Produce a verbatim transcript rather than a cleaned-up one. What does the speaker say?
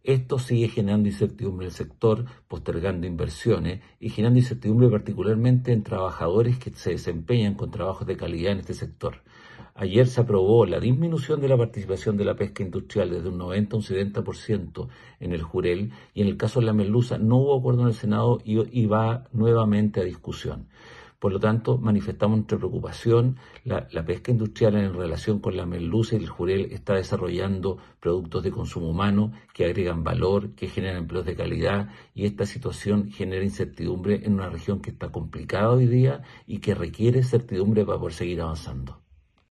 Esto sigue generando incertidumbre en el sector, postergando inversiones y generando incertidumbre particularmente en trabajadores que se desempeñan con trabajos de calidad en este sector. Ayer se aprobó la disminución de la participación de la pesca industrial desde un noventa a un setenta por ciento en el Jurel, y en el caso de la merluza no hubo acuerdo en el Senado y, y va nuevamente a discusión. Por lo tanto, manifestamos nuestra preocupación. La, la pesca industrial en relación con la merluza y el jurel está desarrollando productos de consumo humano que agregan valor, que generan empleos de calidad, y esta situación genera incertidumbre en una región que está complicada hoy día y que requiere certidumbre para poder seguir avanzando.